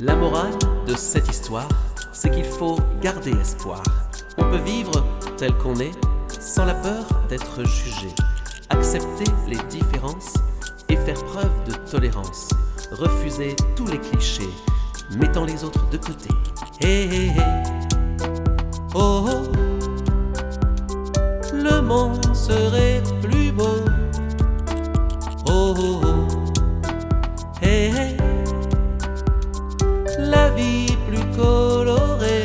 La morale de cette histoire, c'est qu'il faut garder espoir. On peut vivre tel qu'on est, sans la peur d'être jugé. Accepter les différences et faire preuve de tolérance. Refuser tous les clichés, mettant les autres de côté. Hé hé hé, oh oh, le monde serait plus beau. Oh oh oh, hé hé, la vie plus colorée.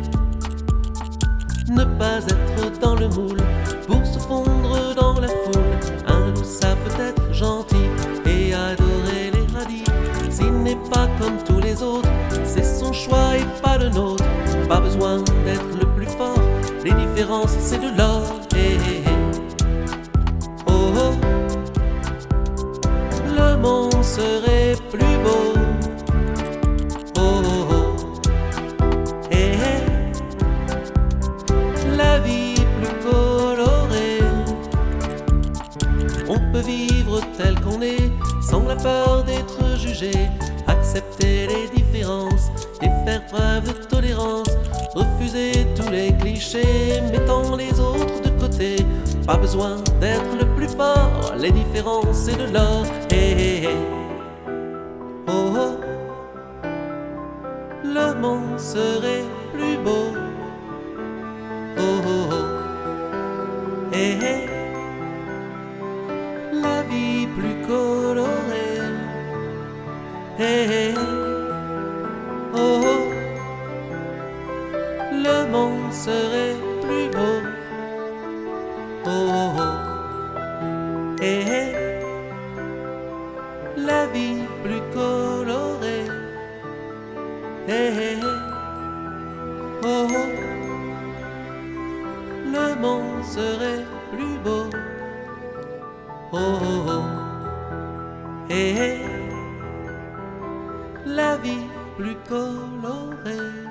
Ne pas être dans le moule pour se fondre dans la foule. Un loup ça peut être gentil et adorer les radis. S'il n'est pas comme tous les autres, c'est son choix et pas le nôtre. Pas besoin d'être le plus fort, les différences c'est de l'or. Hey, hey, hey. Oh oh, le monde serait plus beau. Oh oh oh, hey, hey. La vie plus colorée. On peut vivre tel qu'on est, sans la peur d'être jugé. Accepter les différences et faire preuve de tolérance. Refuser tous les clichés, mettant les autres de côté. Pas besoin d'être le plus fort, les différences c'est de l'or. Hey, hey, hey. Oh oh, le monde serait plus beau. Oh oh oh, hey, hey. La vie plus colorée. Hey, hey. Oh oh, le monde serait plus beau. Oh oh oh, hey, hey. La vie plus colorée. Hey, hey. Oh oh, le monde serait plus beau. Oh oh oh, hey, hey. La vie plus colorée.